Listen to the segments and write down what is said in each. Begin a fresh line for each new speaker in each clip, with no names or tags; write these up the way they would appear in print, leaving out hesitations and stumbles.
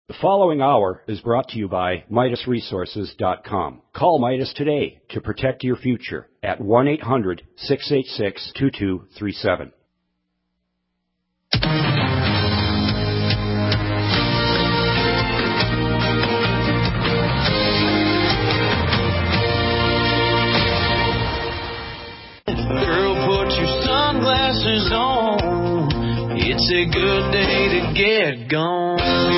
The following hour is brought to you by MidasResources.com. Call Midas today to protect your future at 1-800-686-2237.
Girl, put your sunglasses on. It's a good day to get gone.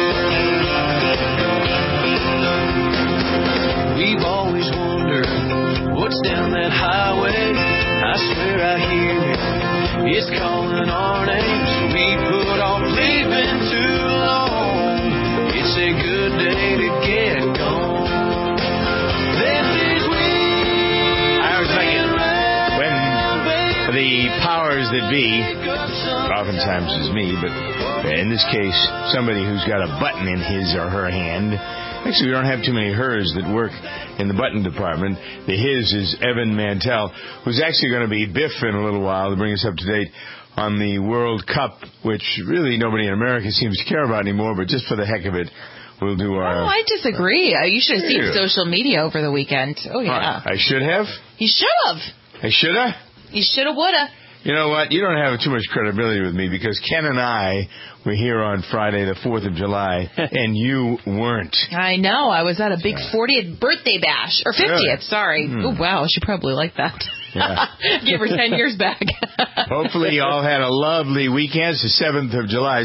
We've always wondered what's down that highway. I swear I hear it. It's calling our names. We put off leaving too long. It's a good day to get gone. This is
I was thinking, when the powers that be, oftentimes is me, but in this case, somebody who's got a button in his or her hand. Actually, we don't have too many hers that work in the button department. The his is Evan Mantell, who's actually going to be Biff in a little while to bring us up to date on the World Cup, which really nobody in America seems to care about anymore, but just for the heck of it, we'll do our...
Oh, I disagree. You should have seen social media over the weekend. Oh, yeah.
I should have?
You should have.
I should have?
You should have, would have.
You know what? You don't have too much credibility with me because Ken and I were here on Friday, the 4th of July, and you weren't.
I know. I was at a big 40th birthday bash. Or 50th,
really?
sorry. Oh, wow. She probably liked that.
Yeah.
Give her 10 years back.
Hopefully you all had a lovely weekend. It's the 7th of July.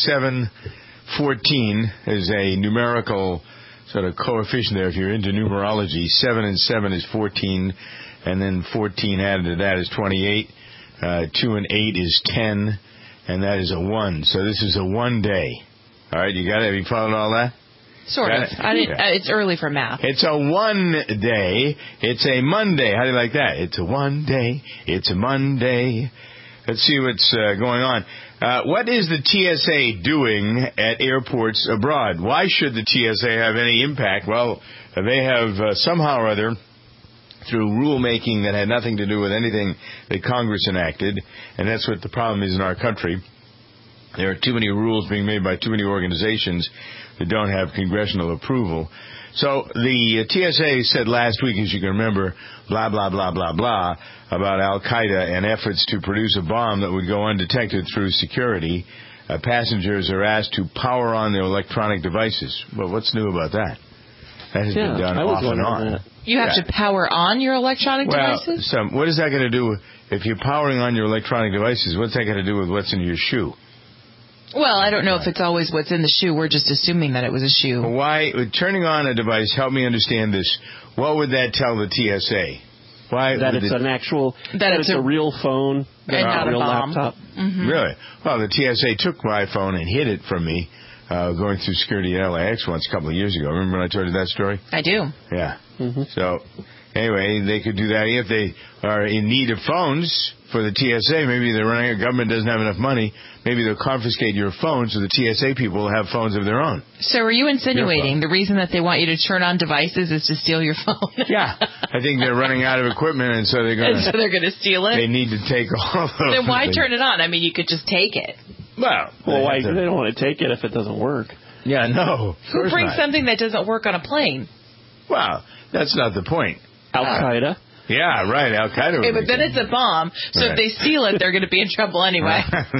7-7-14 is a numerical sort of coefficient there. If you're into numerology, 7 and 7 is 14, and then 14 added to that is 28. 2 and 8 is 10, and that is a 1. So this is a 1 day. All right, you got it? Have you followed all that?
Sort of. It's early for math.
It's a 1 day. It's a Monday. How do you like that? It's a 1 day. It's a Monday. Let's see what's going on. What is the TSA doing at airports abroad? Why should the TSA have any impact? Well, they have somehow or other, through rulemaking that had nothing to do with anything that Congress enacted, and that's what the problem is in our country. There are too many rules being made by too many organizations that don't have congressional approval. So the TSA said last week, as you can remember, blah, blah, blah, blah, blah, about Al-Qaeda and efforts to produce a bomb that would go undetected through security. Passengers are asked to power on their electronic devices. Well, what's new about that? That has been done off and on.
You have to power on your electronic devices?
So what is that going to do if you're powering on your electronic devices? What's that going to do with what's in your shoe?
Well, I don't know if it's always what's in the shoe. We're just assuming that it was a shoe.
Why, turning on a device, help me understand this. What would that tell the TSA? Why
that it's an actual, that it's a real phone,
and not a real
laptop.
Mm-hmm.
Really? Well, the TSA took my phone and hid it from me. Going through security at LAX once a couple of years ago. Remember when I told you that story?
I do.
Yeah. Mm-hmm. So, anyway, they could do that. If they are in need of phones for the TSA, maybe the government doesn't have enough money, maybe they'll confiscate your phone so the TSA people will have phones of their own.
So are you insinuating the reason that they want you to turn on devices is to steal your phone?
Yeah. I think they're running out of equipment, and so they're going
to steal it?
They need to take all of it.
Then why turn it on? I mean, you could just take it.
Well,
why they don't want to take it if it doesn't work?
Yeah, no.
Who brings something that doesn't work on a plane?
Well, that's not the point.
Al-Qaeda.
Yeah, right, Al-Qaeda.
Okay, but then it's a bomb, so if they steal it, they're going to be in trouble anyway.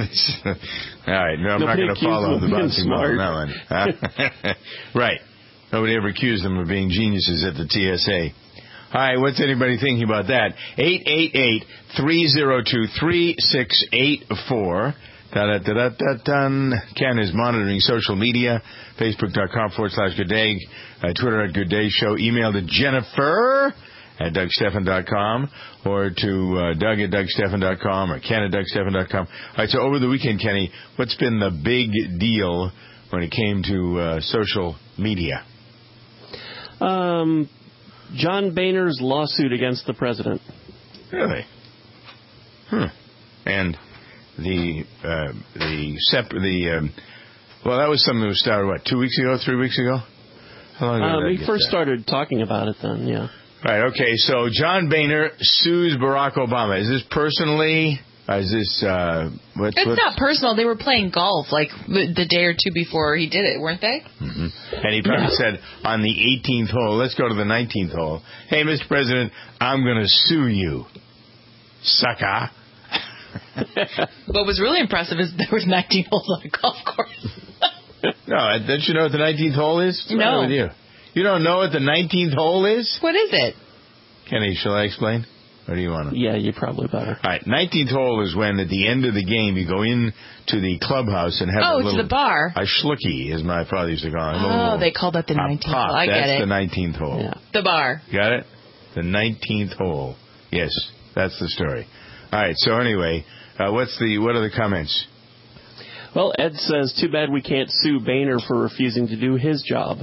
All right, no, I'm not going to follow the bouncing ball on that one. Right. Nobody ever accused them of being geniuses at the TSA. All right, what's anybody thinking about that? 888-302-3684. Ken is monitoring social media, Facebook.com/Good Day, Twitter @Good Day Show, email to Jennifer @DougStephan.com or to Doug @DougStephan.com or Ken @DougStephan.com. All right, so over the weekend, Kenny, what's been the big deal when it came to social media?
John Boehner's lawsuit against the president.
Really? And well, that was something that was started, 2 weeks ago, 3 weeks ago? How long ago
we first started talking about it then, yeah.
Right, okay, so John Boehner sues Barack Obama. Is this personally Is this what's
not personal. They were playing golf like the day or two before he did it, weren't they?
Mm-hmm. And he probably said on the 18th hole, let's go to the 19th hole. Hey, Mr. President, I'm going to sue you, sucker.
What was really impressive is there was 19 holes on a golf course.
No, don't you know what the 19th hole is? What's the matter with you? You don't know what the 19th hole is?
What is it?
Kenny, shall I explain? Or do you want to?
Yeah, you probably better.
All right, 19th hole is when at the end of the game you go in to the clubhouse and have a little...
to the bar.
A schlucky, as my father used to call it.
Oh, they called that the 19th hole. I get it.
That's the 19th hole.
Yeah.
The bar.
Got it? The 19th hole. Yes, that's the story. All right, so anyway, what are the comments?
Well, Ed says, too bad we can't sue Boehner for refusing to do his job.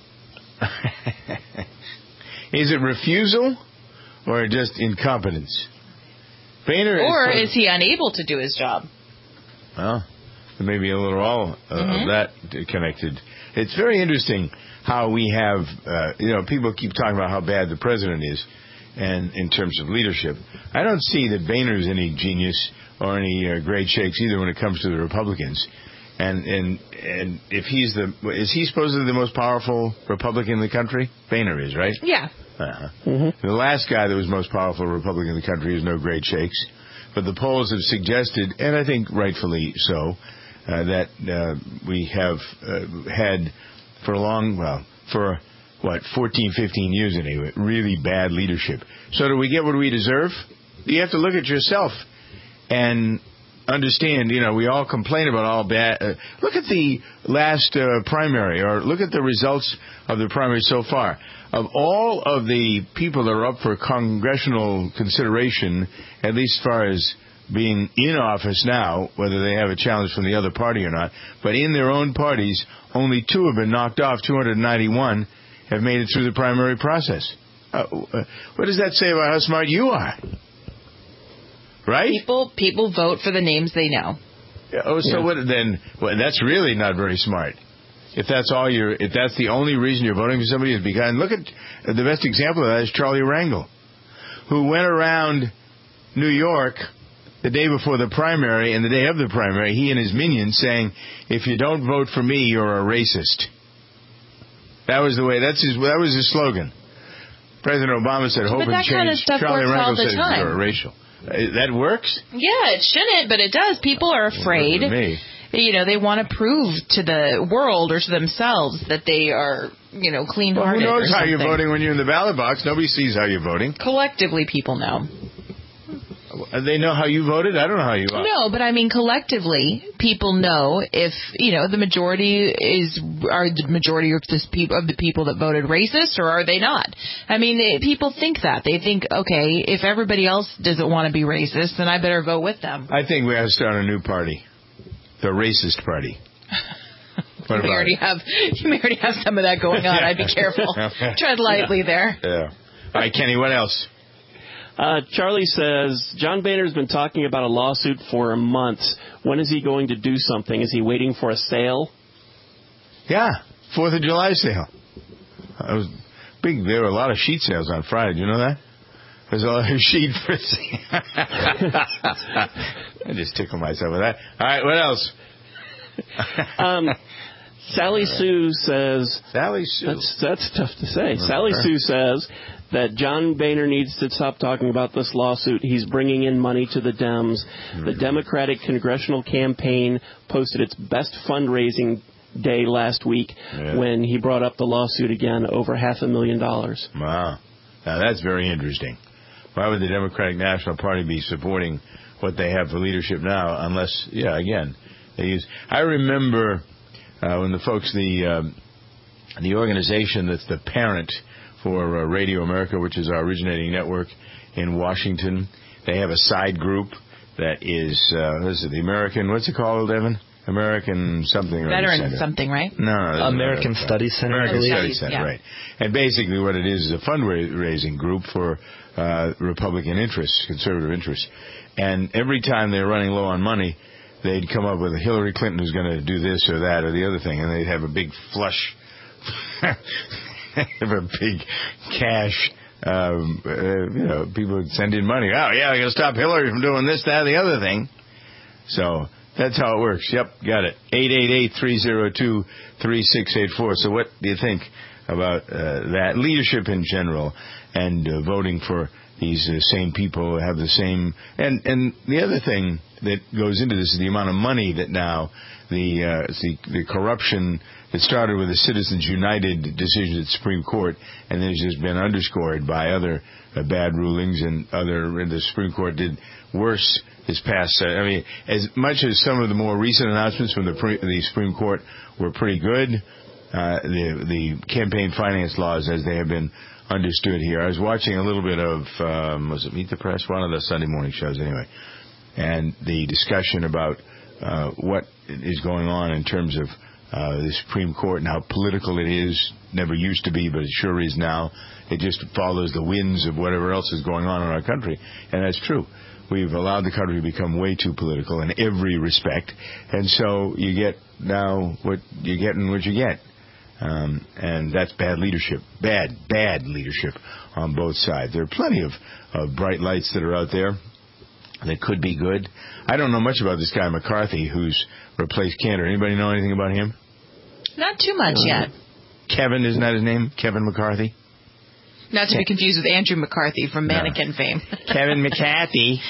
Is it refusal or just incompetence? Boehner
is he unable to do his job?
Well, there may be a little all of that connected. It's very interesting how we have, people keep talking about how bad the president is, and in terms of leadership. I don't see that Boehner's any genius or any great shakes either when it comes to the Republicans. And if is he supposedly the most powerful Republican in the country? Boehner is, right?
Yeah.
Uh-huh. Mm-hmm. The last guy that was most powerful Republican in the country is no great shakes. But the polls have suggested, and I think rightfully so, that we have had for 14, 15 years anyway, really bad leadership. So do we get what we deserve? You have to look at yourself and understand, we all complain about all bad. Look at the last primary, or look at the results of the primary so far. Of all of the people that are up for congressional consideration, at least as far as being in office now, whether they have a challenge from the other party or not, but in their own parties, only 2 have been knocked off. 291 have made it through the primary process. What does that say about how smart you are? Right?
People vote for the names they know.
What then? Well, that's really not very smart. If that's the only reason you're voting for somebody is because, and look at the best example of that is Charlie Rangel, who went around New York the day before the primary and the day of the primary, he and his minions saying, "If you don't vote for me, you're a racist." That was that was his slogan. President Obama said, "Hope and change." Charlie Rangel said, "You're racial." That works?
Yeah, it shouldn't, but it does. People are afraid. They want to prove to the world or to themselves that they are, clean-hearted.
Well, who knows how you're voting when you're in the ballot box? Nobody sees how you're voting.
Collectively, people know.
They know how you voted? I don't know how you voted.
No, but I mean collectively, people know if, the majority are the majority of the people that voted racist, or are they not? I mean, people think that. They think, okay, if everybody else doesn't want to be racist, then I better vote with them.
I think we have to start a new party. The racist party.
You may already have some of that going on. I'd be careful. Tread lightly there.
Yeah. All right, Kenny, what else?
Charlie says, John Boehner's been talking about a lawsuit for a month. When is he going to do something? Is he waiting for a sale?
Yeah, 4th of July sale. There were a lot of sheet sales on Friday. Do you know that? There's a lot of sheet for sale. I just tickle myself with that. All right, what else?
Sally Sue says...
Sally Sue.
That's tough to say. Sally Sue says that John Boehner needs to stop talking about this lawsuit. He's bringing in money to the Dems. The Democratic Congressional Campaign posted its best fundraising day last week when he brought up the lawsuit again, over $500,000.
Wow. Now, that's very interesting. Why would the Democratic National Party be supporting what they have for leadership now unless, again, they use... I remember when the folks, the organization that's the parent for Radio America, which is our originating network in Washington, they have a side group that is, the American, what's it called, Evan? American something.
Veteran something, right?
No.
American Studies Center.
American Studies Center, right. And basically what it is a fundraising group for Republican interests, conservative interests. And every time they're running low on money, they'd come up with a Hillary Clinton who's going to do this or that or the other thing, and they'd have a big flush, have a big cash people would send in money. Oh, yeah, we're going to stop Hillary from doing this, that, and the other thing. So that's how it works. Yep, got it. 888-302-3684. So what do you think about that? Leadership in general and voting for these same people who have the same... And the other thing that goes into this is the amount of money that now the corruption that started with the Citizens United decision at the Supreme Court and then has just been underscored by other bad rulings and the Supreme Court did worse this past... as much as some of the more recent announcements from the Supreme Court were pretty good, the campaign finance laws as they have been understood here. I was watching a little bit of, was it Meet the Press? One of the Sunday morning shows anyway. And the discussion about what is going on in terms of the Supreme Court and how political it is. Never used to be, but it sure is now. It just follows the winds of whatever else is going on in our country. And that's true. We've allowed the country to become way too political in every respect. And so you get now what you get and what you get. And that's bad leadership. Bad leadership on both sides. There are plenty of bright lights that are out there that could be good. I don't know much about this guy McCarthy who's replaced Cantor. Anybody know anything about him?
Not too much yet.
Kevin, isn't that his name? Kevin McCarthy?
Not to be confused with Andrew McCarthy from Mannequin fame.
Kevin McCarthy.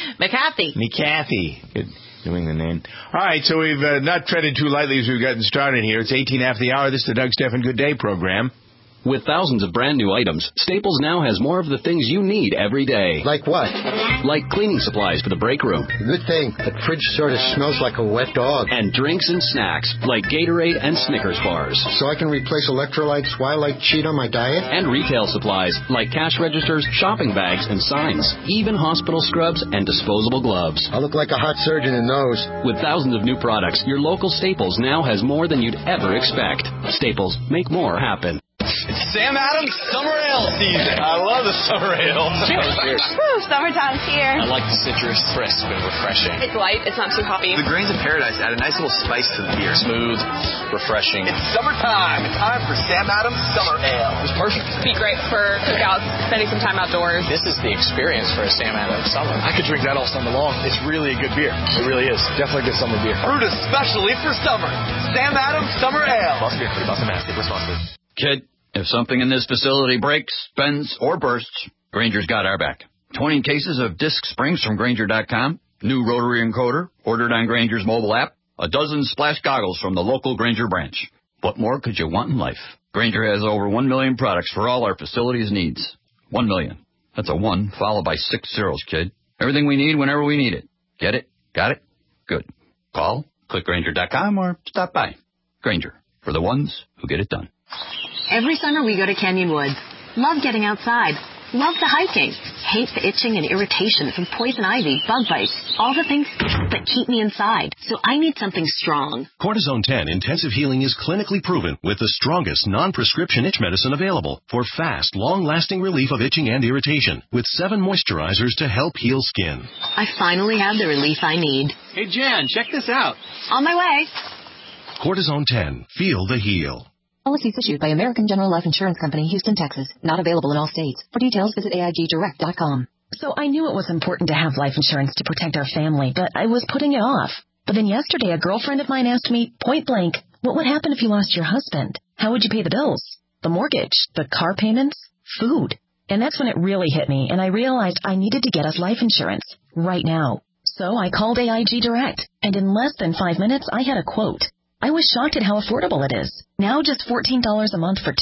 McCarthy.
Good. Doing the name. All right, so we've not treaded too lightly as we've gotten started here. It's 18 after the hour. This is the Doug Stephan Good Day program.
With thousands of brand new items, Staples now has more of the things you need every day.
Like what?
Like cleaning supplies for the break room.
Good thing. That fridge sort of smells like a wet dog.
And drinks and snacks, like Gatorade and Snickers bars.
So I can replace electrolytes while I cheat on my diet?
And retail supplies, like cash registers, shopping bags, and signs. Even hospital scrubs and disposable gloves.
I look like a hot surgeon in those.
With thousands of new products, your local Staples now has more than you'd ever expect. Staples, make more happen.
It's Sam Adams Summer Ale season. I love the Summer Ale.
Cheers. Woo, summertime's here.
I like the citrus, crisp and refreshing.
It's light. It's not too hoppy.
The grains of paradise add a nice little spice to the beer. Smooth, refreshing. It's summertime. It's time for Sam Adams Summer Ale. It's perfect.
It'd be great for cookouts, spending some time outdoors.
This is the experience for a Sam Adams summer. I could drink that all summer long. It's really a good beer. It really is. Definitely a good summer beer. Brewed especially for summer. Sam Adams Summer Ale. Must be free. Must be nasty. Responsibly.
Kid, if something in this facility breaks, bends, or bursts, Granger's got our back. 20 cases of disc springs from Granger.com, new rotary encoder ordered on Granger's mobile app, a dozen splash goggles from the local Granger branch. What more could you want in life? Granger has over 1 million products for all our facilities' needs. 1 million. That's a 1 followed by 6 zeros, kid. Everything we need whenever we need it. Get it? Got it? Good. Call, click Granger.com, or stop by. Granger, for the ones who get it done.
Every summer we go to Canyon Woods. Love getting outside. Love the hiking. Hate the itching and irritation from poison ivy, bug bites, all the things that keep me inside. So I need something strong.
Cortisone 10 Intensive Healing is clinically proven with the strongest non-prescription itch medicine available for fast, long-lasting relief of itching and irritation with 7 moisturizers to help heal skin.
I finally have the relief I need.
Hey, Jan, check this out.
On my way.
Cortisone 10. Feel the heal.
Policies issued by American General Life Insurance Company, Houston, Texas. Not available in all states. For details, visit AIGdirect.com.
So I knew it was important to have life insurance to protect our family, but I was putting it off. But then yesterday, a girlfriend of mine asked me, point blank, what would happen if you lost your husband? How would you pay the bills? The mortgage? The car payments? Food? And that's when it really hit me, and I realized I needed to get us life insurance. Right now. So I called AIG Direct, and in less than 5 minutes, I had a quote. I was shocked at how affordable it is. Now just $14 a month for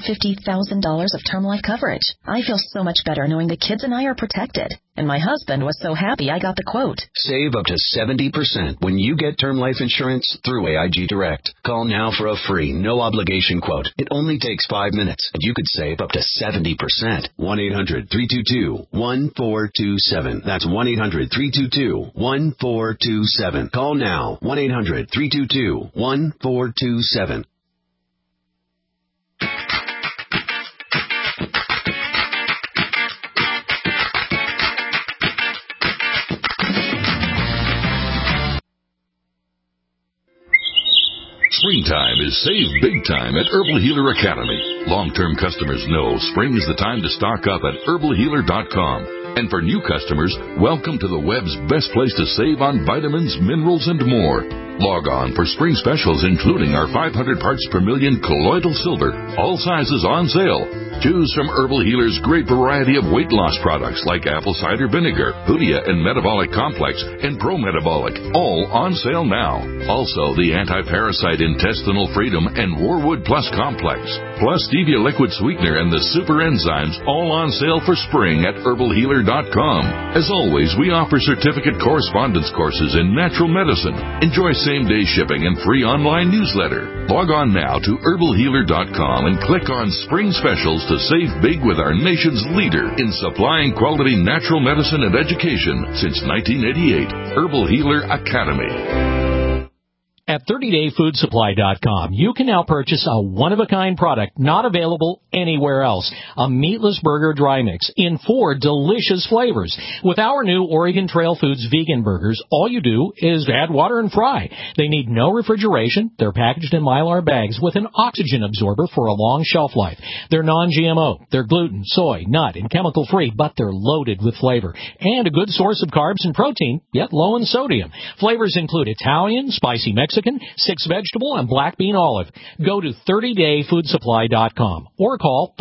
$250,000 of term life coverage. I feel so much better knowing the kids and I are protected. And my husband was so happy I got the quote.
Save up to 70% when you get term life insurance through AIG Direct. Call now for a free, no-obligation quote. It only takes 5 minutes, and you could save up to 70%. 1-800-322-1427. That's 1-800-322-1427. Call now. 1-800-322-1427.
Springtime is save big time at Herbal Healer Academy. Long-term customers know spring is the time to stock up at herbalhealer.com. And for new customers, welcome to the web's best place to save on vitamins, minerals, and more. Log on for spring specials, including our 500 parts per million colloidal silver, all sizes on sale. Choose from Herbal Healer's great variety of weight loss products like apple cider vinegar, Hoodia and Metabolic Complex, and Pro Metabolic, all on sale now. Also, the anti-parasite intestinal freedom and Warwood Plus Complex, plus stevia liquid sweetener and the super enzymes, all on sale for spring at herbalhealer.com. As always, we offer certificate correspondence courses in natural medicine. Enjoy same-day shipping and free online newsletter. Log on now to herbalhealer.com and click on Spring Specials to save big with our nation's leader in supplying quality natural medicine and education since 1988, Herbal Healer Academy.
At 30dayfoodsupply.com, you can now purchase a one-of-a-kind product not available anywhere else, a meatless burger dry mix in 4 delicious flavors. With our new Oregon Trail Foods vegan burgers, all you do is add water and fry. They need no refrigeration. They're packaged in Mylar bags with an oxygen absorber for a long shelf life. They're non-GMO. They're gluten, soy, nut, and chemical-free, but they're loaded with flavor and a good source of carbs and protein, yet low in sodium. Flavors include Italian, spicy Mexican, 6 vegetable, and black bean olive. Go to 30dayfoodsupply.com or call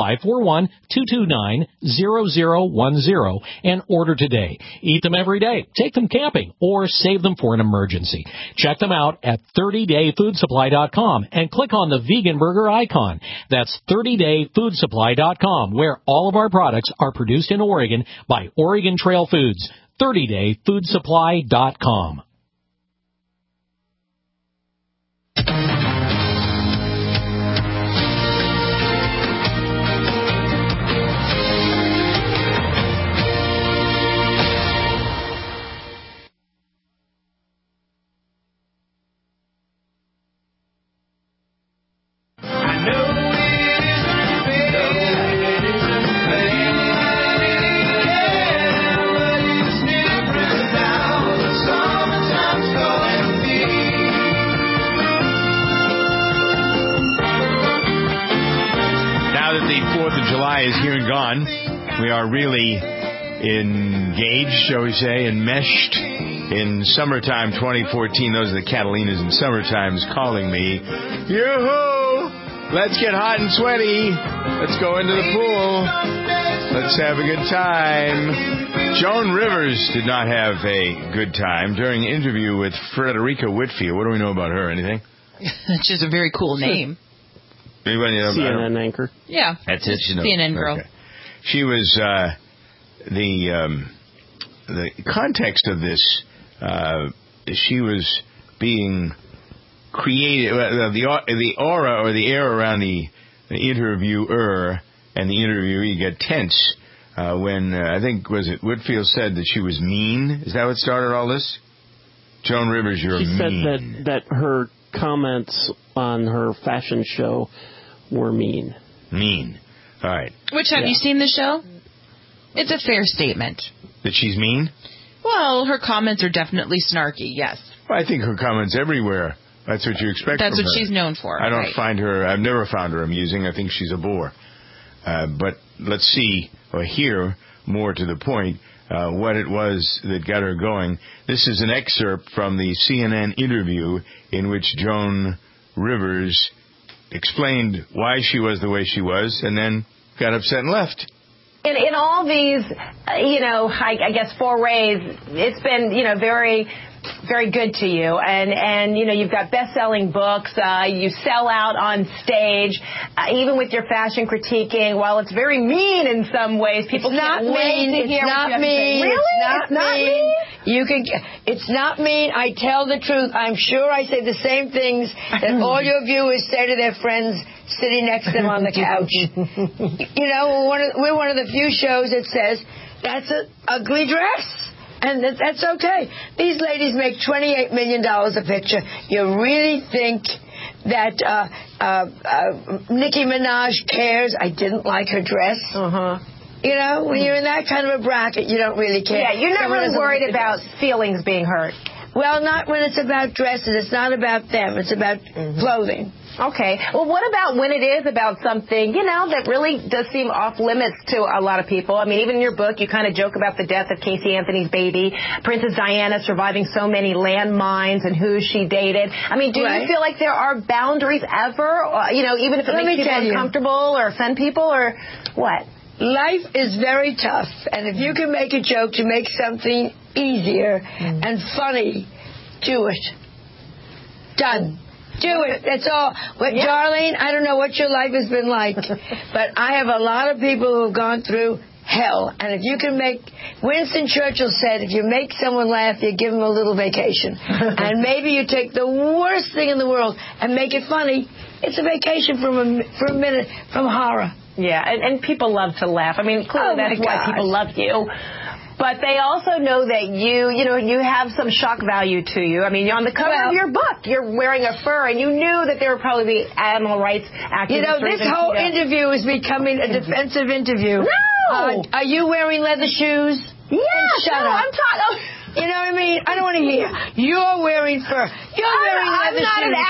541-229-0010 and order today. Eat them every day, take them camping, or save them for an emergency. Check them out at 30dayfoodsupply.com and click on the vegan burger icon. That's 30dayfoodsupply.com, where all of our products are produced in Oregon by Oregon Trail Foods. 30dayfoodsupply.com.
Is here and gone. We are really engaged, shall we say, enmeshed in summertime 2014. Those are the Catalinas in summertime's calling me. Yoo-hoo! Let's get hot and sweaty. Let's go into the pool. Let's have a good time. Joan Rivers did not have a good time during an interview with Frederica Whitfield. What do we know about her? Anything?
She's a very cool name.
Anybody know
CNN anchor.
Yeah.
That's it.
CNN girl.
Okay. She was the context of this. She was being created. The aura or the air around the interviewer and the interviewee get tense when I think Whitfield said that she was mean. Is that what started all this? Joan Rivers, you're mean.
She said that her comments on her fashion show were mean.
Mean. All right.
Which, have you seen the show? It's a fair statement.
That she's mean?
Well, her comments are definitely snarky, yes.
Well, I think her comments everywhere. That's what you expect
That's
from
what
her.
she's known for.
I don't find her, I've never found her amusing. I think she's a bore. But let's see or hear more to the point what it was that got her going. This is an excerpt from the CNN interview in which Joan Rivers explained why she was the way she was and then got upset and left.
In all these, I guess forays, it's been, very, very good to you. And you've got best-selling books. You sell out on stage. Even with your fashion critiquing, while it's very mean in some ways, people can't wait to hear what you have to say. Really? It's not mean?
It's not mean. I tell the truth. I'm sure I say the same things that all your viewers say to their friends sitting next to them on the couch. We're one of the few shows that says, that's an ugly dress. And that's okay. These ladies make $28 million a picture. You really think that Nicki Minaj cares? I didn't like her dress. When you're in that kind of a bracket, you don't really care.
Yeah, you're not really worried about feelings being hurt.
Well, not when it's about dresses. It's not about them. It's about clothing.
Okay. Well, what about when it is about something, that really does seem off limits to a lot of people? I mean, even in your book, you kind of joke about the death of Casey Anthony's baby, Princess Diana surviving so many landmines and who she dated. I mean, do you feel like there are boundaries ever, even if it makes people uncomfortable or offend people or what?
Life is very tough, and if you can make a joke to make something easier and funny, do it. Done. Do it. That's all. But, Darlene, I don't know what your life has been like, but I have a lot of people who have gone through hell. And if you can make... Winston Churchill said, if you make someone laugh, you give them a little vacation. And maybe you take the worst thing in the world and make it funny. It's a vacation for a minute from horror.
Yeah, and people love to laugh. I mean, clearly that's why people love you. But they also know that you have some shock value to you. I mean, on the cover of your book, you're wearing a fur, and you knew that there would probably be animal rights activists.
This whole interview is becoming a defensive interview.
No!
Are you wearing leather shoes?
Yes!
Shut up.
I'm talking...
You know what I mean? I don't want to hear. You're wearing fur. You're wearing leather shoes.
I'm not an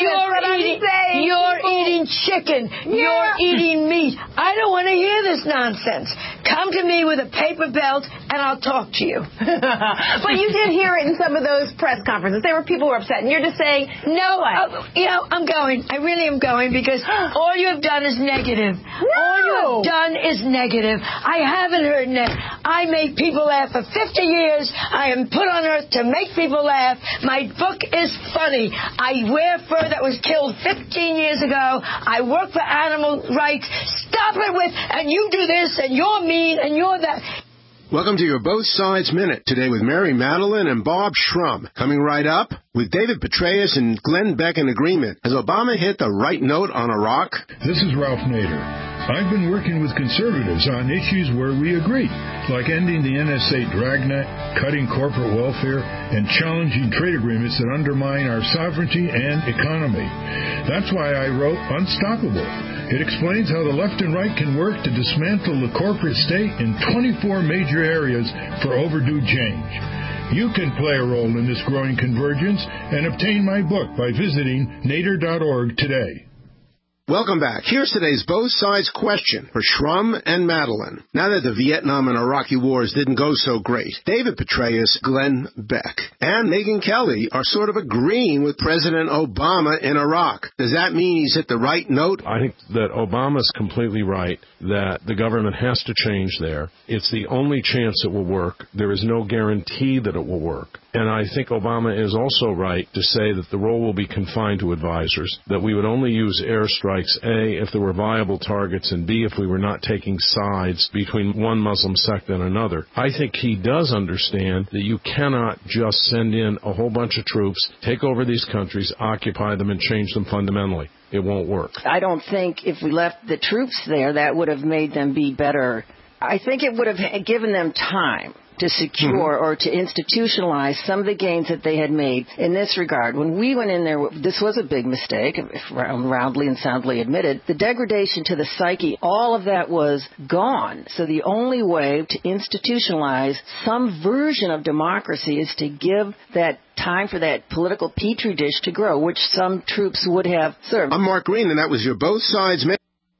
activist,
You're eating chicken.
Yeah.
You're eating meat. I don't want to hear this nonsense. Come to me with a paper belt, and I'll talk to you.
But you did hear it in some of those press conferences. There were people who were upset, and you're just saying, no.
I'm going. I really am going, because all you have done is negative.
No.
All you have done is negative. I haven't heard negative. I make people laugh for 50 years. I am put on earth to make people laugh. My book is funny. I wear fur that was killed 15 years ago. I work for animal rights. Stop it with, and you do this, and you're mean, and you're that.
Welcome to your Both Sides Minute, today with Mary Madeline and Bob Shrum. Coming right up, with David Petraeus and Glenn Beck in agreement, has Obama hit the right note on Iraq?
This is Ralph Nader. I've been working with conservatives on issues where we agree, like ending the NSA dragnet, cutting corporate welfare, and challenging trade agreements that undermine our sovereignty and economy. That's why I wrote Unstoppable. It explains how the left and right can work to dismantle the corporate state in 24 major areas for overdue change. You can play a role in this growing convergence and obtain my book by visiting nader.org today.
Welcome back. Here's today's Both Sides question for Shrum and Madeline. Now that the Vietnam and Iraqi wars didn't go so great, David Petraeus, Glenn Beck, and Megyn Kelly are sort of agreeing with President Obama in Iraq. Does that mean he's hit the right note?
I think that Obama's completely right that the government has to change there. It's the only chance it will work. There is no guarantee that it will work. And I think Obama is also right to say that the role will be confined to advisors, that we would only use airstrikes, A, if there were viable targets, and B, if we were not taking sides between one Muslim sect and another. I think he does understand that you cannot just send in a whole bunch of troops, take over these countries, occupy them, and change them fundamentally. It won't work.
I don't think if we left the troops there, that would have made them be better. I think it would have given them time to secure or to institutionalize some of the gains that they had made in this regard. When we went in there, this was a big mistake, roundly and soundly admitted. The degradation to the psyche, all of that was gone. So the only way to institutionalize some version of democracy is to give that time for that political petri dish to grow, which some troops would have served.
I'm Mark Green, and that was your Both Sides Minute.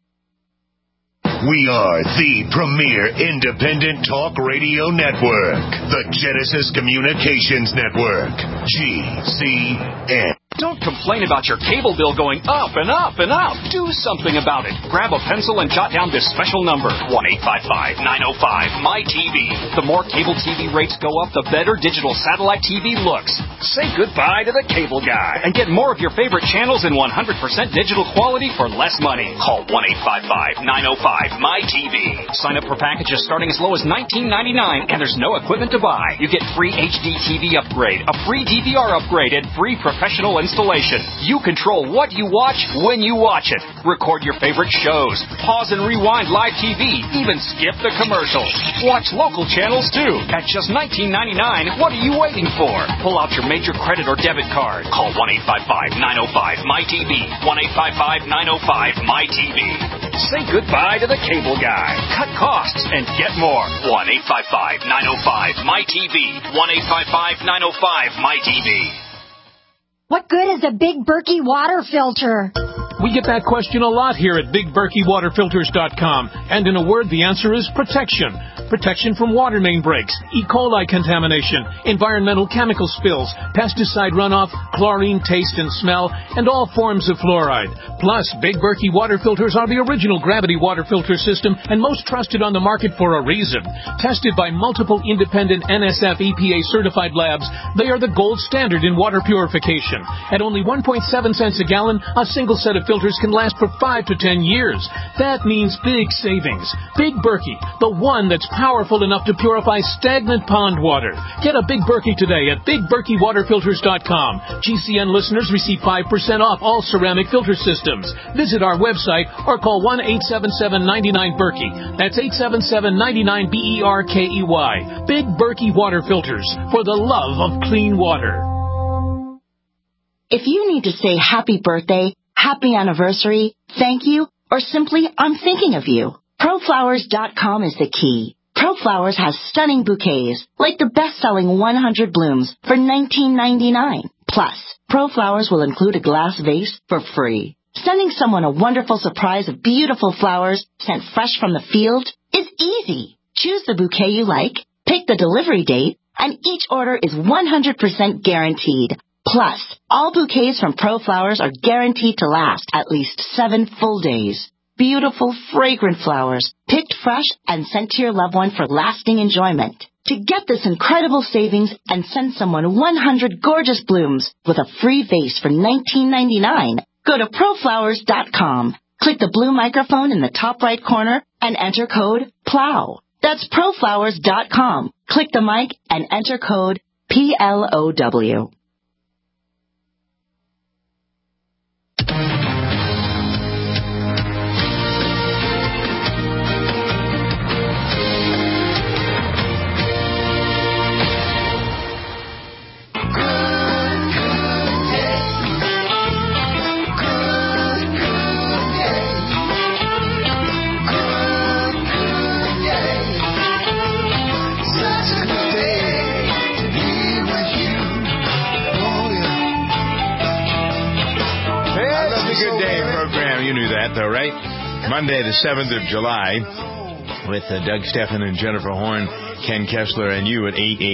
We are the premier independent talk radio network, the Genesis Communications Network, GCN.
Don't complain about your cable bill going up and up and up. Do something about it. Grab a pencil and jot down this special number, 1-855-905-MY-TV. The more cable TV rates go up, the better digital satellite TV looks. Say goodbye to the cable guy and get more of your favorite channels in 100% digital quality for less money. Call 1-855-905-MY-TV. Sign up for packages starting as low as $19.99, and there's no equipment to buy. You get free HD TV upgrade, a free DVR upgrade, and free professional installation. You control what you watch when you watch it. Record your favorite shows. Pause and rewind live TV. Even skip the commercials. Watch local channels too. At just $19.99, what are you waiting for? Pull out your major credit or debit card. Call 1-855-905-MY-TV. 1-855-905-MY-TV. Say goodbye to the cable guy. Cut costs and get more. 1-855-905-MyTV. 1-855-905-MyTV.
What good is a Big Berkey water filter?
We get that question a lot here at BigBerkeyWaterFilters.com. And in a word, the answer is protection. Protection from water main breaks, E. coli contamination, environmental chemical spills, pesticide runoff, chlorine taste and smell, and all forms of fluoride. Plus, Big Berkey water filters are the original gravity water filter system and most trusted on the market for a reason. Tested by multiple independent NSF EPA certified labs, they are the gold standard in water purification. At only 1.7 cents a gallon, a single set of filters can last for 5 to 10 years. That means big savings. Big Berkey, the one that's powerful enough to purify stagnant pond water. Get a Big Berkey today at BigBerkeyWaterFilters.com. GCN listeners receive 5% off all ceramic filter systems. Visit our website or call 1-877-99-BERKEY. That's 877-99-BERKEY. Big Berkey Water Filters, for the love of clean water.
If you need to say happy birthday, happy anniversary, thank you, or simply I'm thinking of you, ProFlowers.com is the key. ProFlowers has stunning bouquets, like the best-selling 100 blooms for $19.99. Plus, ProFlowers will include a glass vase for free. Sending someone a wonderful surprise of beautiful flowers sent fresh from the field is easy. Choose the bouquet you like, pick the delivery date, and each order is 100% guaranteed. Plus, all bouquets from ProFlowers are guaranteed to last at least 7 full days. Beautiful, fragrant flowers, picked fresh and sent to your loved one for lasting enjoyment. To get this incredible savings and send someone 100 gorgeous blooms with a free vase for $19.99, go to ProFlowers.com. Click the blue microphone in the top right corner and enter code PLOW. That's ProFlowers.com. Click the mic and enter code PLOW.
You knew that, though, right? Monday, the 7th of July, with Doug Steffen and Jennifer Horn, Ken Kessler, and you at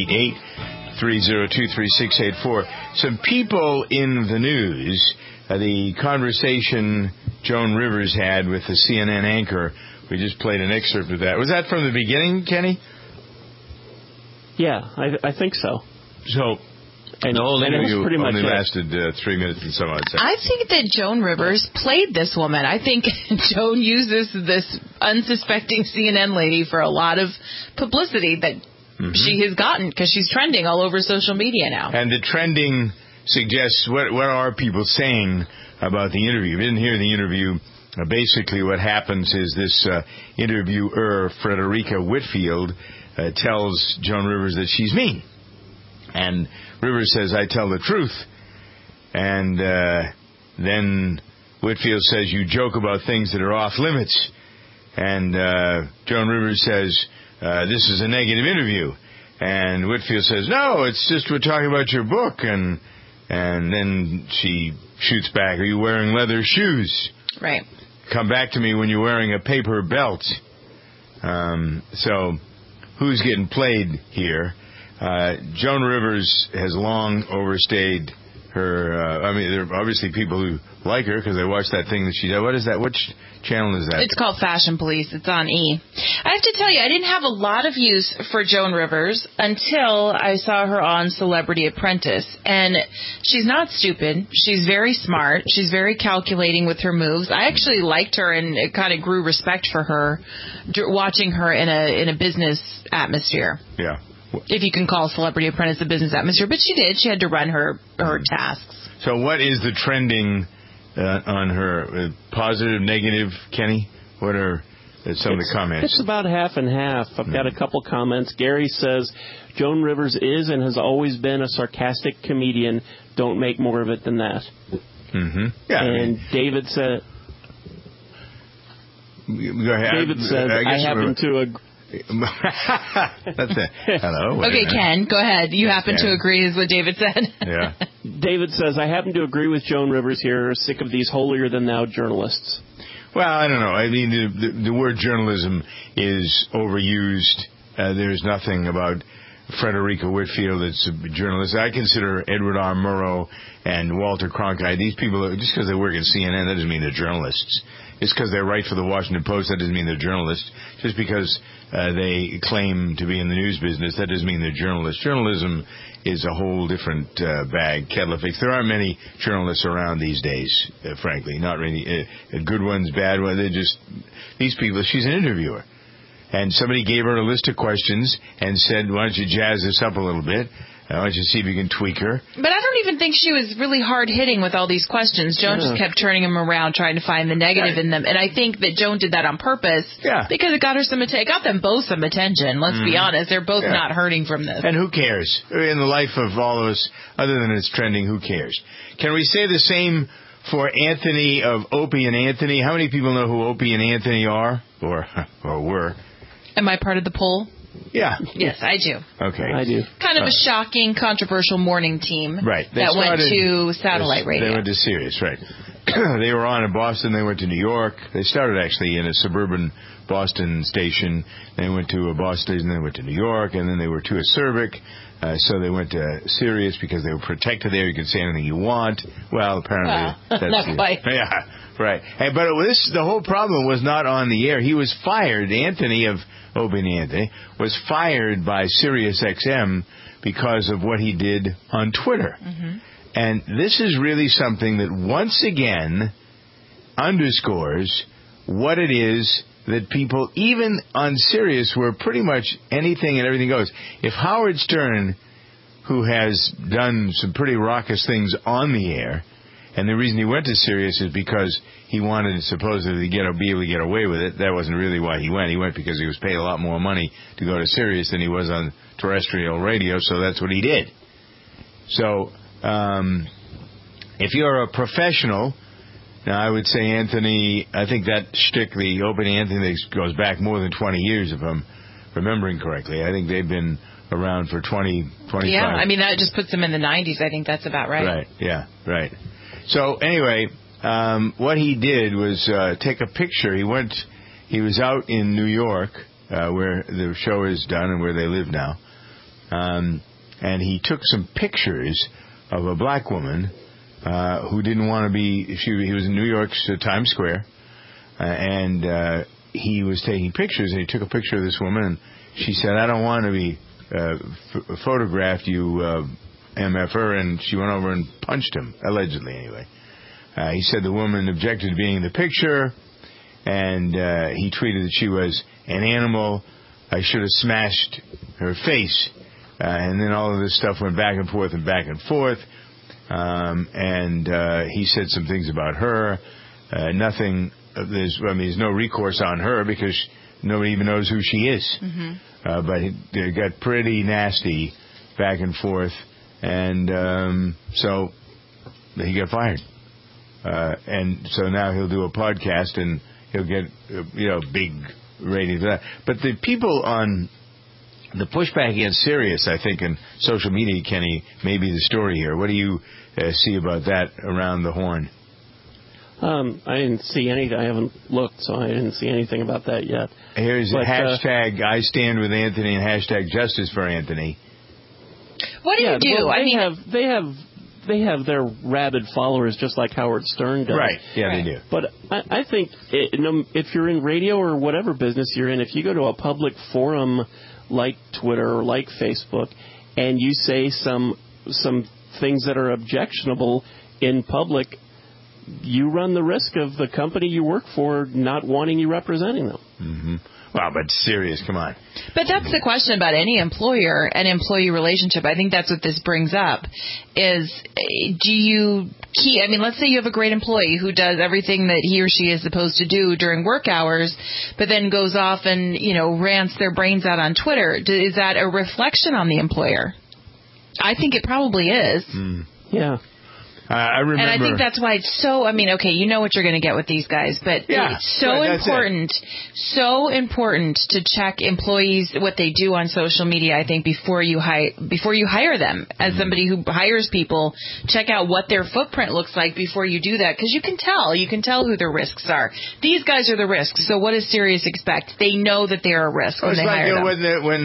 888-302-3684. Some people in the news, the conversation Joan Rivers had with the CNN anchor, we just played an excerpt of that. Was that from the beginning, Kenny?
Yeah, I think so.
So... And the whole interview only lasted 3 minutes and some odd seconds.
I think that Joan Rivers played this woman. I think Joan uses this unsuspecting CNN lady for a lot of publicity that she has gotten because she's trending all over social media now.
And the trending suggests what are people saying about the interview. If you didn't hear the interview, basically what happens is this interviewer, Frederica Whitfield, tells Joan Rivers that she's mean. And Rivers says, I tell the truth. And then Whitfield says, you joke about things that are off limits. And Joan Rivers says, this is a negative interview. And Whitfield says, no, it's just we're talking about your book. And then she shoots back, are you wearing leather shoes?
Right.
Come back to me when you're wearing a paper belt. So who's getting played here? Joan Rivers has long overstayed her. There are obviously people who like her because they watch that thing that she does. What is that? Which channel is that?
It's called Fashion Police. It's on E! I have to tell you, I didn't have a lot of use for Joan Rivers until I saw her on Celebrity Apprentice. And she's not stupid. She's very smart. She's very calculating with her moves. I actually liked her and it kind of grew respect for her watching her in a business atmosphere.
Yeah.
If you can call Celebrity Apprentice a business atmosphere. But she did. She had to run her tasks.
So what is the trending on her? Positive, negative, Kenny? What are some of the comments?
It's about half and half. I've got a couple comments. Gary says, Joan Rivers is and has always been a sarcastic comedian. Don't make more of it than that.
Mm-hmm. Yeah.
And David said...
Go ahead.
David says, I happen to agree.
That's it. Hello.
Okay, Ken, go ahead. You happen to agree is what David said.
Yeah.
David says, I happen to agree with Joan Rivers here, sick of these holier-than-thou journalists.
Well, I don't know. I mean, the word journalism is overused. There's nothing about Frederica Whitfield that's a journalist. I consider Edward R. Murrow and Walter Cronkite, these people, just because they work at CNN, that doesn't mean they're journalists. Just because they write for the Washington Post, that doesn't mean they're journalists. Just because they claim to be in the news business, that doesn't mean they're journalists. Journalism is a whole different bag, kettle of fish. There aren't many journalists around these days, frankly. Not really. Good ones, bad ones. They're just these people. She's an interviewer. And somebody gave her a list of questions and said, why don't you jazz this up a little bit? Why don't you see if you can tweak her?
But I don't even think she was really hard-hitting with all these questions. Joan just kept turning them around, trying to find the negative in them. And I think that Joan did that on purpose because it got her got them both some attention. Let's be honest. They're both not hurting from this.
And who cares? In the life of all of us, other than it's trending, who cares? Can we say the same for Anthony of Opie and Anthony? How many people know who Opie and Anthony are or were?
Am I part of the poll?
Yeah.
Yes, I do.
Okay.
I do.
Kind of a shocking, controversial morning team
that
went to satellite radio.
They went to Sirius, right. They were on in Boston. They went to New York. They started actually in a suburban Boston station. They went to a Boston station. They went to New York, and then they were to Acerbic. So they went to Sirius because they were protected there. You could say anything you want. Well, apparently that's
not quite.
Yeah, right. But the whole problem was not on the air. He was fired. Anthony of Opie and Anthony was fired by Sirius XM because of what he did on Twitter. Mm-hmm. And this is really something that once again underscores what it is that people, even on Sirius, where pretty much anything and everything goes. If Howard Stern, who has done some pretty raucous things on the air, and the reason he went to Sirius is because he wanted to supposedly be able to get away with it. That wasn't really why he went. He went because he was paid a lot more money to go to Sirius than he was on terrestrial radio, so that's what he did. So, if you're a professional, now I would say Anthony, I think that shtick, the Opie and Anthony, goes back more than 20 years, if I'm remembering correctly. I think they've been around for 25.
Yeah, I mean, that just puts them in the 90s. I think that's about right.
Right, yeah, right. So anyway, what he did was take a picture. He was out in New York, where the show is done and where they live now. And he took some pictures of a black woman who didn't want to be. He was in New York's Times Square, and he was taking pictures. And he took a picture of this woman, and she said, "I don't want to be photographed, you MFer," and she went over and punched him, allegedly anyway. He said the woman objected to being in the picture, and he tweeted that she was an animal. I should have smashed her face. And then all of this stuff went back and forth and back and forth. And he said some things about her. There's no recourse on her because nobody even knows who she is. Mm-hmm. But it got pretty nasty back and forth. And so he got fired. And so now he'll do a podcast and he'll get, big ratings for that. But the people on the pushback against Sirius, I think, in social media, Kenny, may be the story here. What do you see about that around the horn?
I didn't see anything. I haven't looked, so I didn't see anything about that yet.
Here's hashtag I stand with Anthony and hashtag justice for Anthony.
What do you do?
Well, they have their rabid followers just like Howard Stern does.
Right. Yeah, they do.
But I think if you're in radio or whatever business you're in, if you go to a public forum like Twitter or like Facebook and you say some things that are objectionable in public, you run the risk of the company you work for not wanting you representing them.
Mm-hmm. Wow, but Sirius, come on.
But that's the question about any employer and employee relationship. I think that's what this brings up is, let's say you have a great employee who does everything that he or she is supposed to do during work hours, but then goes off and, rants their brains out on Twitter. Is that a reflection on the employer? I think it probably is.
Yeah.
I remember.
And I think that's why it's so, I mean, okay, you know what you're going to get with these guys, but it's so important to check employees, what they do on social media, I think, before you hire them. As somebody who hires people, check out what their footprint looks like before you do that, because you can tell who their risks are. These guys are the risks, so what does Sirius expect? They know that they're a risk when they hire them.
When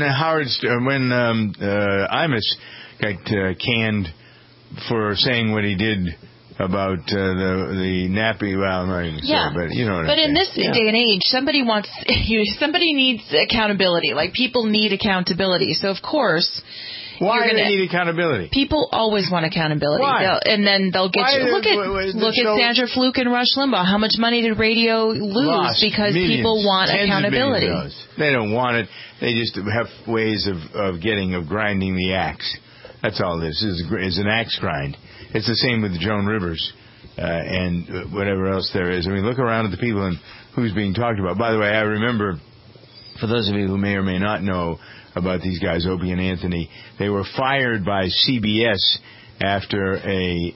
Imus got canned for saying what he did about the nappy. Well, I'm not even sure, but you know what I'm saying.
But in this day and age, somebody needs accountability. Like, people need accountability. So, of course...
Why do they need accountability?
People always want accountability.
Why?
And then they'll get you. Look at Sandra Fluke and Rush Limbaugh. How much money did radio lose because people want accountability?
They don't want it. They just have ways of grinding the axe. That's all this is an axe grind. It's the same with Joan Rivers and whatever else there is. I mean, look around at the people and who's being talked about. By the way, I remember, for those of you who may or may not know about these guys, Opie and Anthony, they were fired by CBS after a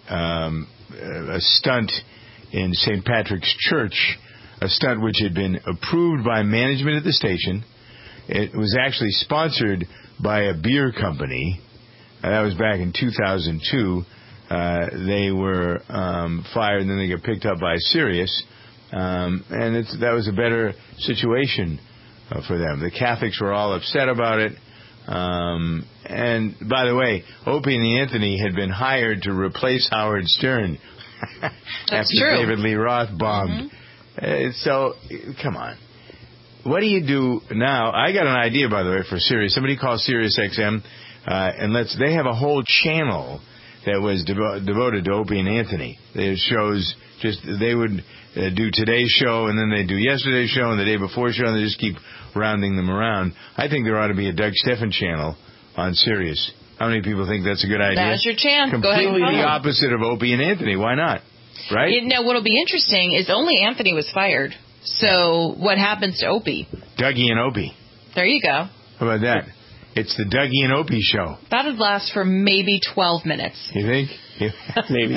stunt in St. Patrick's Church, a stunt which had been approved by management at the station. It was actually sponsored by a beer company. That was back in 2002. They were fired, and then they got picked up by Sirius. And that was a better situation for them. The Catholics were all upset about it. And, by the way, Opie and Anthony had been hired to replace Howard Stern after David Lee Roth bombed. So, come on. What do you do now? I got an idea, by the way, for Sirius. Somebody called Sirius XM, and they have a whole channel that was devoted to Opie and Anthony. Their shows, they would do today's show, and then they do yesterday's show and the day before show, and they just keep rounding them around. I think there ought to be a Doug Stephan channel on Sirius. How many people think that's a good idea?
That's your chance.
Completely
Go ahead.
The opposite of Opie and Anthony. Why not? Right?
Now, what'll be interesting is only Anthony was fired. So what happens to Opie?
Dougie and Opie.
There you go.
How about that? It's the Dougie and Opie show.
That would last for maybe 12 minutes.
You think?
Maybe.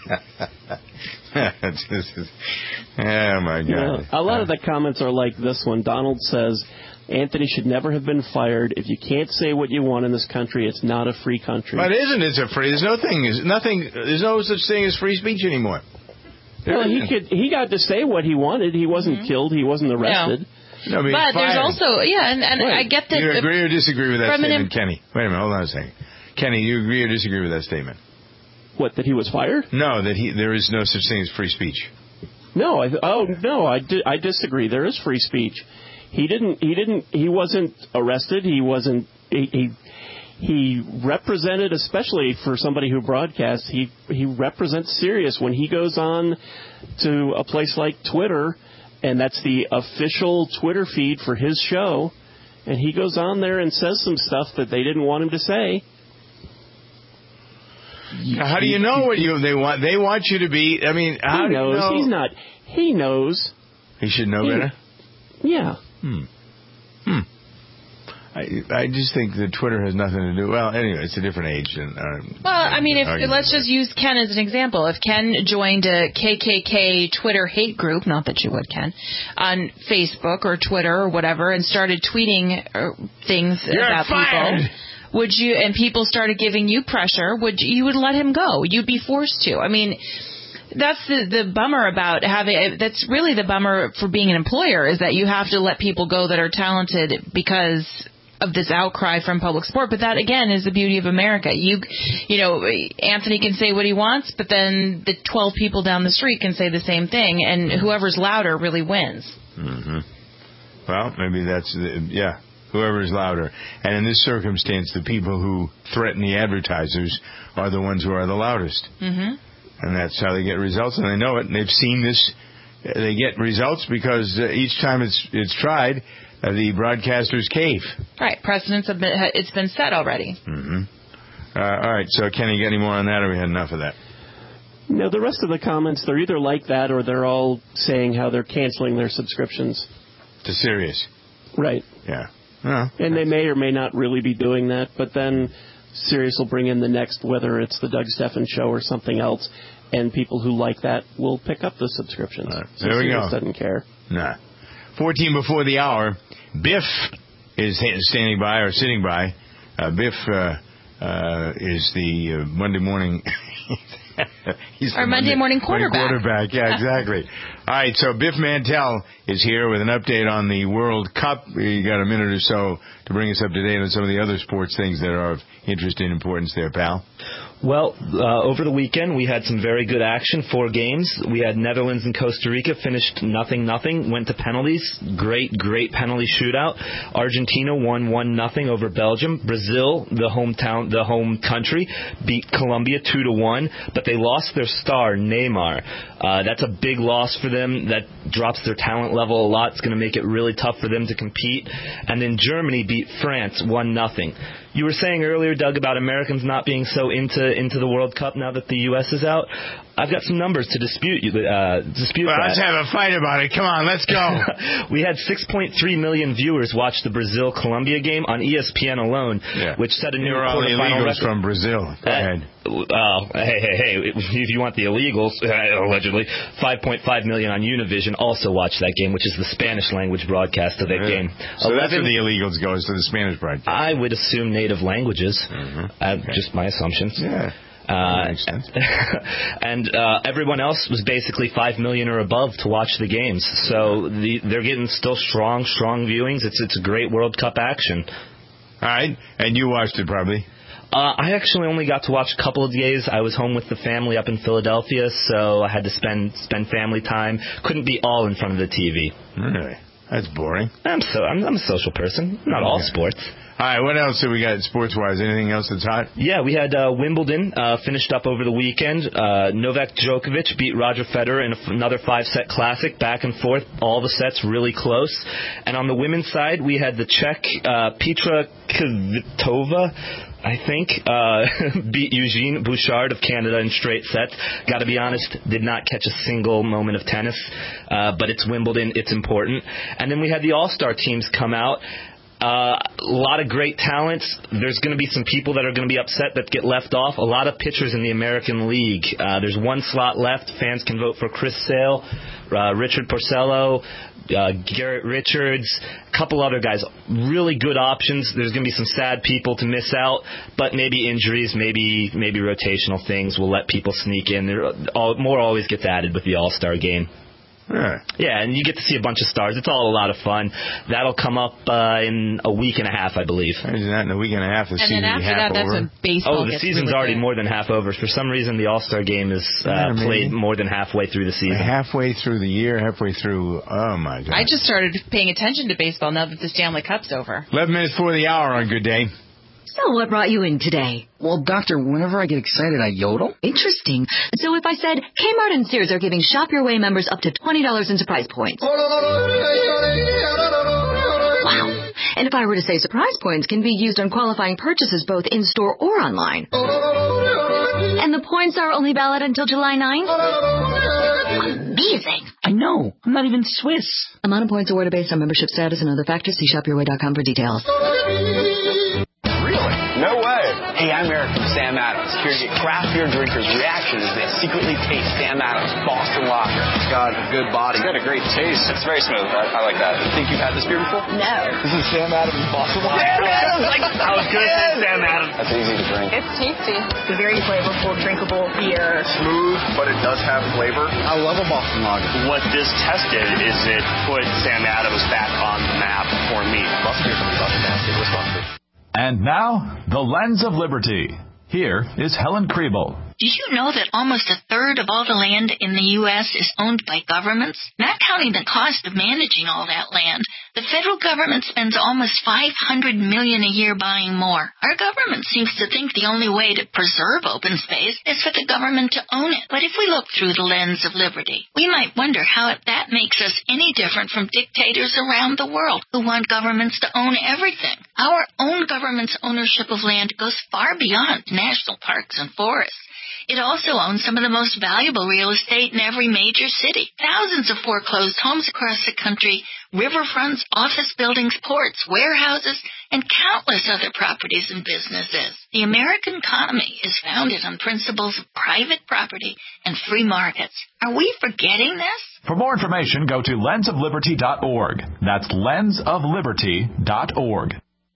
Oh, my God.
A lot of the comments are like this one. Donald says, Anthony should never have been fired. If you can't say what you want in this country, it's not a free country.
But isn't it a free? There's no such thing as free speech anymore.
Well, he got to say what he wanted. He wasn't killed. He wasn't arrested.
No,
but there's also, and I get that.
You agree or disagree with that statement, Kenny? Wait a minute, hold on a second. Kenny, you agree or disagree with that statement?
What, that he was fired?
No, that there is no such thing as free speech.
No, I disagree. There is free speech. He wasn't arrested. He represented, especially for somebody who broadcasts, he represents Sirius when he goes on to a place like Twitter, and that's the official Twitter feed for his show, and he goes on there and says some stuff that they didn't want him to say.
How do you know what they want? They want you to be. I mean, how
he knows.
Do you know?
He's not. He knows.
He should know better.
Yeah.
I just think that Twitter has nothing to do. Well, anyway, it's a different age.
Let's just use Ken as an example. If Ken joined a KKK Twitter hate group, not that you would, Ken, on Facebook or Twitter or whatever, and started tweeting things about people. Would you, and people started giving you pressure, you would let him go? You'd be forced to. I mean, that's the bummer about that's really the bummer for being an employer, is that you have to let people go that are talented because of this outcry from public support. But that, again, is the beauty of America. You know, Anthony can say what he wants, but then the 12 people down the street can say the same thing, and whoever's louder really wins.
Mm-hmm. Well, maybe that's, whoever is louder. And in this circumstance, the people who threaten the advertisers are the ones who are the loudest.
Mm-hmm.
And that's how they get results, and they know it. And they've seen this. They get results because each time it's tried, the broadcasters cave.
Right. Precedents have been set already.
Mm-hmm. All right. So, Kenny, you got any more on that, or we had enough of that?
No, the rest of the comments, they're either like that or they're all saying how they're canceling their subscriptions.
To Sirius.
Right.
Yeah. Oh,
and they may or may not really be doing that, but then Sirius will bring in the next, whether it's the Doug Stephan show or something else, and people who like that will pick up the subscriptions. So
there we
Sirius
go.
Doesn't care.
Nah. 14 before the hour. Biff is standing by or sitting by. Biff is the Monday morning. He's
our Monday morning
quarterback. Yeah, exactly. All right, so Biff Mantel is here with an update on the World Cup. You got a minute or so to bring us up to date on some of the other sports things that are of interest and importance there, pal.
Well, over the weekend, we had some very good action, 4 games. We had Netherlands and Costa Rica finished 0-0, went to penalties. Great penalty shootout. Argentina won 1-0 over Belgium. Brazil, the home country, beat Colombia 2-1, but they lost their star, Neymar. That's a big loss for them. That drops their talent level a lot. It's going to make it really tough for them to compete. And then Germany beat France 1-0. You were saying earlier, Doug, about Americans not being so into the World Cup now that the U.S. is out. I've got some numbers to dispute that.
Let's have a fight about it. Come on, let's go.
We had 6.3 million viewers watch the Brazil-Colombia game on ESPN alone, which set a new quarterfinal record.
From Brazil. Go ahead.
Hey, if you want the illegals, allegedly, 5.5 million on Univision also watched that game, which is the Spanish language broadcast of that game.
So that's where the illegals goes, to the Spanish broadcast.
I would assume native languages. Just my assumptions.
Yeah. Makes sense.
And everyone else was basically 5 million or above to watch the games. So they're getting still strong viewings. It's a great World Cup action.
All right. And you watched it probably.
I actually only got to watch a couple of days. I was home with the family up in Philadelphia, so I had to spend family time. Couldn't be all in front of the TV.
Really? That's boring.
I'm a social person. Not all sports.
All right, what else have we got sports-wise? Anything else that's hot?
Yeah, we had Wimbledon finished up over the weekend. Novak Djokovic beat Roger Federer in another 5-set classic, back and forth, all the sets really close. And on the women's side, we had the Czech Petra Kvitova, I think, beat Eugene Bouchard of Canada in straight sets. Got to be honest, did not catch a single moment of tennis, but it's Wimbledon, it's important. And then we had the All-Star teams come out. A lot of great talents. There's going to be some people that are going to be upset that get left off. A lot of pitchers in the American League. There's one slot left. Fans can vote for Chris Sale, Richard Porcello, Garrett Richards, a couple other guys. Really good options. There's going to be some sad people to miss out, but maybe injuries, maybe rotational things will let people sneak in. More always gets added with the All-Star game. Yeah, and you get to see a bunch of stars. It's all a lot of fun. That'll come up in a week and a half, I believe.
Isn't that in a week and a half? The season's
then after that, that's when baseball
the season's already more than half over. For some reason, the All-Star game is played more than halfway through the season.
Halfway through the year, halfway through. Oh my God!
I just started paying attention to baseball now that the Stanley Cup's over.
11 minutes before the hour on Good Day.
So what brought you in today?
Well, Doctor, whenever I get excited, I yodel.
Interesting. So if I said, Kmart and Sears are giving Shop Your Way members up to $20 in surprise points. Wow. And if I were to say surprise points can be used on qualifying purchases both in-store or online. And the points are only valid until July 9th? Amazing.
I know. I'm not even Swiss.
Amount of points awarded based on membership status and other factors. See shopyourway.com for details.
No way. Hey, I'm Eric from Sam Adams, here to get craft beer drinkers' reaction as they secretly taste Sam Adams Boston Lager. It's got a good body. It's got a great taste. It's very smooth. I like that. Think you've had this beer before?
No.
This is Sam Adams Boston Lager. Sam Adams! I was going to say Sam Adams. That's easy to drink.
It's tasty. It's a very flavorful, drinkable beer.
Smooth, but it does have flavor. I love a Boston Lager. What this test did is it put Sam Adams back on the map for me. Boston beer from Boston, Massachusetts, Wisconsin.
And now, the Lens of Liberty. Here is Helen Kriebel.
Did you know that almost a third of all the land in the U.S. is owned by governments? Not counting the cost of managing all that land, the federal government spends almost $500 million a year buying more. Our government seems to think the only way to preserve open space is for the government to own it. But if we look through the lens of liberty, we might wonder how that makes us any different from dictators around the world who want governments to own everything. Our own government's ownership of land goes far beyond national parks and forests. It also owns some of the most valuable real estate in every major city. Thousands of foreclosed homes across the country, riverfronts, office buildings, ports, warehouses, and countless other properties and businesses. The American economy is founded on principles of private property and free markets. Are we forgetting this?
For more information, go to lensofliberty.org. That's lensofliberty.org.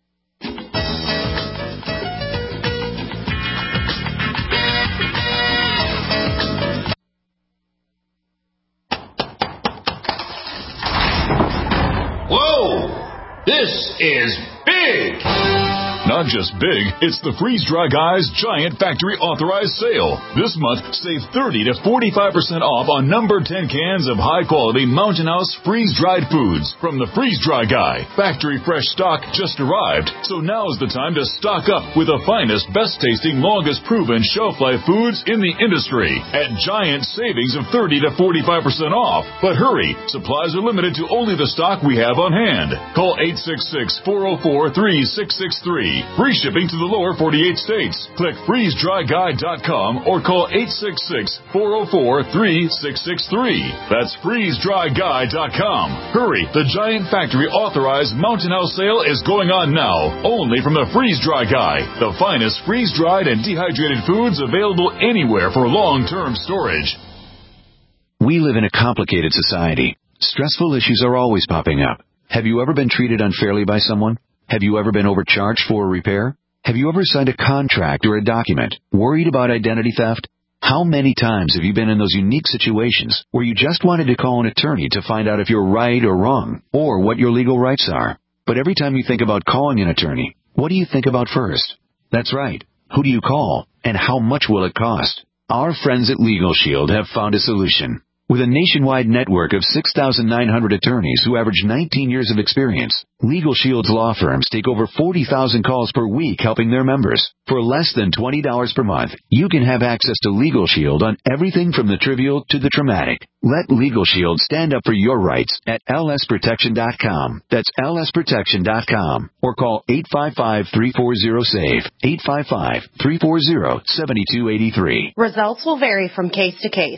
Whoa! This is big!
Not just big, it's the Freeze Dry Guy's giant factory authorized sale. This month, save 30 to 45% off on number 10 cans of high quality Mountain House freeze dried foods from the Freeze Dry Guy. Factory fresh stock just arrived, so now's the time to stock up with the finest, best tasting, longest proven shelf life foods in the industry at giant savings of 30 to 45% off. But hurry, supplies are limited to only the stock we have on hand. Call 866-404-3663. Free shipping to the lower 48 states. Click freezedryguy.com or call 866-404-3663. That's freezedryguy.com. Hurry, the giant factory authorized Mountain House sale is going on now, only from the Freeze Dry Guy, the finest freeze-dried and dehydrated foods available anywhere for long-term storage.
We live in a complicated society. Stressful issues are always popping up. Have you ever been treated unfairly by someone? Have you ever been overcharged for a repair? Have you ever signed a contract or a document worried about identity theft? How many times have you been in those unique situations where you just wanted to call an attorney to find out if you're right or wrong, or what your legal rights are? But every time you think about calling an attorney, what do you think about first? That's right. Who do you call, and how much will it cost? Our friends at Legal Shield have found a solution. With a nationwide network of 6,900 attorneys who average 19 years of experience, Legal Shield's law firms take over 40,000 calls per week helping their members. For less than $20 per month, you can have access to Legal Shield on everything from the trivial to the traumatic. Let Legal Shield stand up for your rights at lsprotection.com. That's lsprotection.com. Or call 855-340-SAVE, 855-340-7283.
Results will vary from case to case.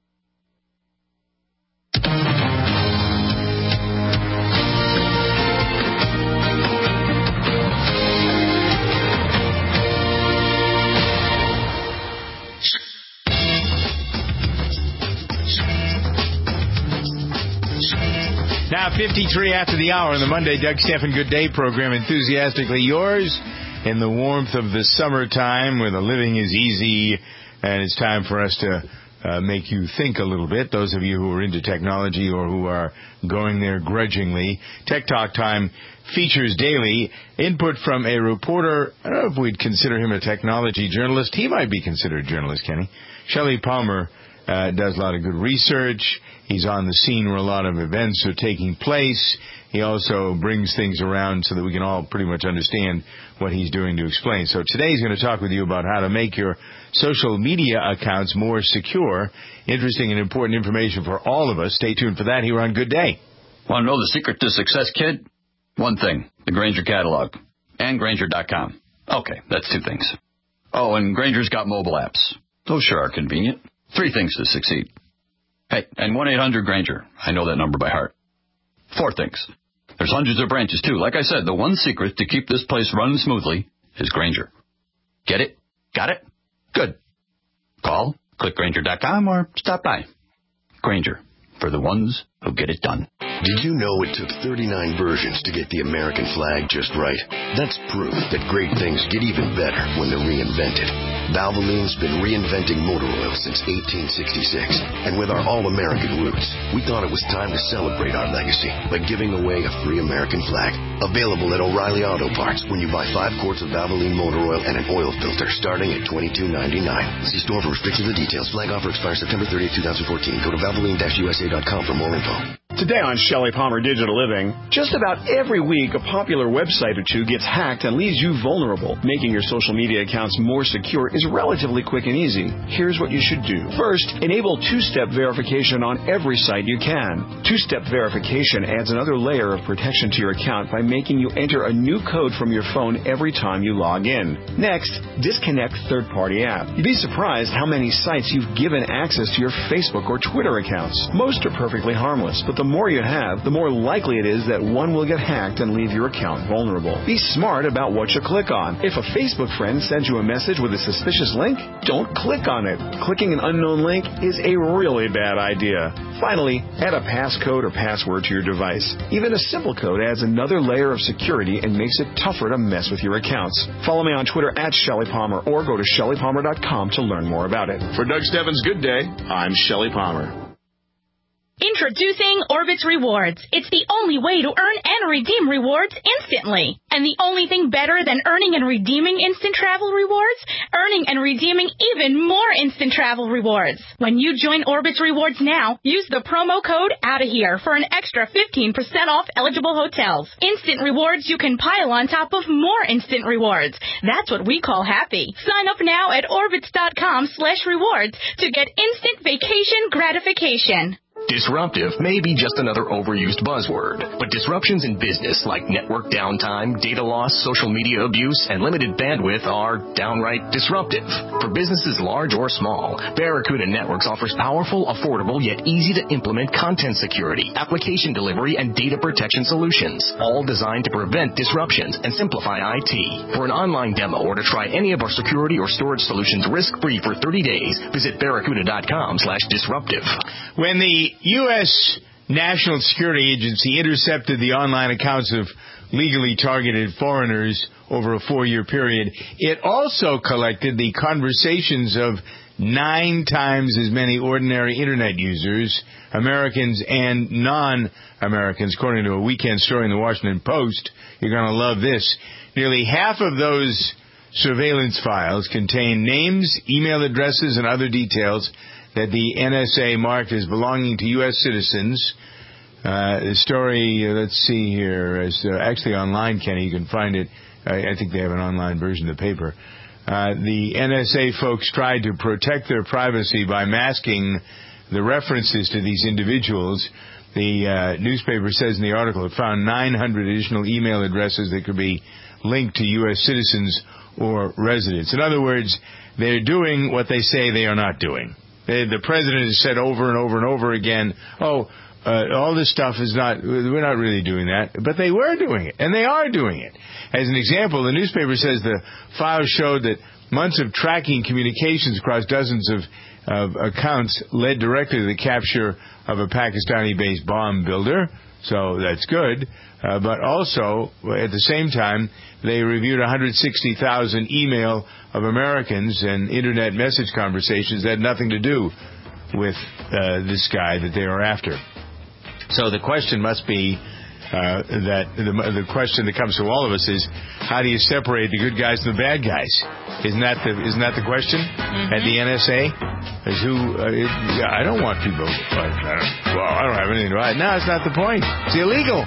Now, 53 after the hour on the Monday Doug Stephan Good Day program, enthusiastically yours in the warmth of the summertime where the living is easy, and it's time for us to make you think a little bit. Those of you who are into technology or who are going there grudgingly, Tech Talk Time features daily input from a reporter. I don't know if we'd consider him a technology journalist. He might be considered a journalist, Kenny. Shelley Palmer does a lot of good research. He's on the scene where a lot of events are taking place. He also brings things around so that we can all pretty much understand what he's doing to explain. So today he's going to talk with you about how to make your social media accounts more secure. Interesting and important information for all of us. Stay tuned for that here on Good Day.
Want to know the secret to success, kid? One thing, the Grainger catalog and Grainger.com. Okay, that's two things. Oh, and Grainger's got mobile apps. Those sure are convenient. 3 things to succeed. Hey, and 1-800-GRAINGER. I know that number by heart. 4 things. There's hundreds of branches, too. Like I said, the one secret to keep this place running smoothly is Grainger. Get it? Got it? Good. Call, click Grainger.com, or stop by. Grainger, for the ones who get it done.
Did you know it took 39 versions to get the American flag just right? That's proof that great things get even better when they're reinvented. Valvoline's been reinventing motor oil since 1866. And with our all-American roots, we thought it was time to celebrate our legacy by giving away a free American flag. Available at O'Reilly Auto Parts when you buy 5 quarts of Valvoline motor oil and an oil filter starting at $22.99. See store for restrictions and details. Flag offer expires September 30th, 2014. Go to Valvoline-USA.com for more info.
Today on Shelley Palmer Digital Living, just about every week a popular website or two gets hacked and leaves you vulnerable. Making your social media accounts more secure is relatively quick and easy. Here's what you should do. First, enable two-step verification on every site you can. Two-step verification adds another layer of protection to your account by making you enter a new code from your phone every time you log in. Next, disconnect third-party app. You'd be surprised how many sites you've given access to your Facebook or Twitter accounts. Most are perfectly harmless, but the more you have, the more likely it is that one will get hacked and leave your account vulnerable. Be smart about what you click on. If a Facebook friend sends you a message with a suspicious link, don't click on it. Clicking an unknown link is a really bad idea. Finally, add a passcode or password to your device. Even a simple code adds another layer of security and makes it tougher to mess with your accounts. Follow me on Twitter at Shelley Palmer or go to ShelleyPalmer.com to learn more about it. For Doug Stebbins' Good Day, I'm Shelley Palmer.
Introducing Orbitz Rewards. It's the only way to earn and redeem rewards instantly. And the only thing better than earning and redeeming instant travel rewards? Earning and redeeming even more instant travel rewards. When you join Orbitz Rewards now, use the promo code OUTAHERE for an extra 15% off eligible hotels. Instant rewards you can pile on top of more instant rewards. That's what we call happy. Sign up now at Orbitz.com/rewards to get instant vacation gratification.
Disruptive may be just another overused buzzword, but disruptions in business like network downtime, data loss, social media abuse, and limited bandwidth are downright disruptive. For businesses large or small, Barracuda Networks offers powerful, affordable, yet easy-to-implement content security, application delivery, and data protection solutions, all designed to prevent disruptions and simplify IT. For an online demo or to try any of our security or storage solutions risk-free for 30 days, visit barracuda.com/disruptive.
When the U.S. National Security Agency intercepted the online accounts of legally targeted foreigners over a 4-year period, it also collected the conversations of 9 times as many ordinary Internet users, Americans and non-Americans, according to a weekend story in the Washington Post. You're going to love this. Nearly half of those surveillance files contain names, email addresses, and other details that the NSA marked as belonging to U.S. citizens. The story, let's see here, is actually online, Kenny. You can find it. I think they have an online version of the paper. The NSA folks tried to protect their privacy by masking the references to these individuals. The newspaper says in the article it found 900 additional email addresses that could be linked to U.S. citizens or residents. In other words, they're doing what they say they are not doing. The president has said over and over and over again, all this stuff is we're not really doing that. But they were doing it, and they are doing it. As an example, the newspaper says the files showed that months of tracking communications across dozens of accounts led directly to the capture of a Pakistani-based bomb builder. So that's good. But also, at the same time, they reviewed 160,000 email of Americans and Internet message conversations that had nothing to do with this guy that they are after. So the question must be the question that comes to all of us is, how do you separate the good guys from the bad guys? Isn't that the question at the NSA? Is I don't want people. I don't have anything to hide. No, it's not the point. It's illegal.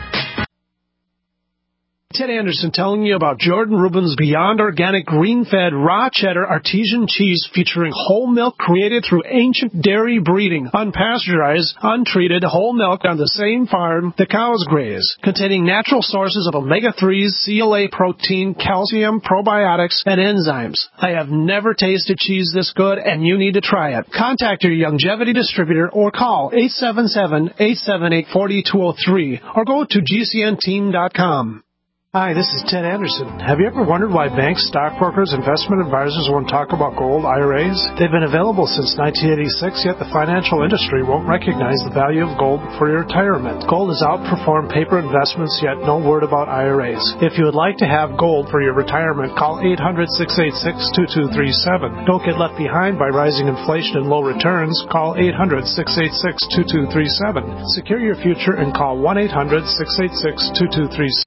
Ted Anderson telling you about Jordan Rubin's Beyond Organic Green-Fed Raw Cheddar Artesian Cheese featuring whole milk created through ancient dairy breeding, unpasteurized, untreated whole milk on the same farm the cows graze, containing natural sources of omega-3s, CLA protein, calcium, probiotics, and enzymes. I have never tasted cheese this good, and you need to try it. Contact your Longevity distributor or call 877-878-4203 or go to gcnteam.com. Hi, this is Ted Anderson. Have you ever wondered why banks, stockbrokers, investment advisors won't talk about gold IRAs? They've been available since 1986, yet the financial industry won't recognize the value of gold for your retirement. Gold has outperformed paper investments, yet no word about IRAs. If you would like to have gold for your retirement, call 800-686-2237. Don't get left behind by rising inflation and low returns. Call 800-686-2237. Secure your future and call 1-800-686-2237.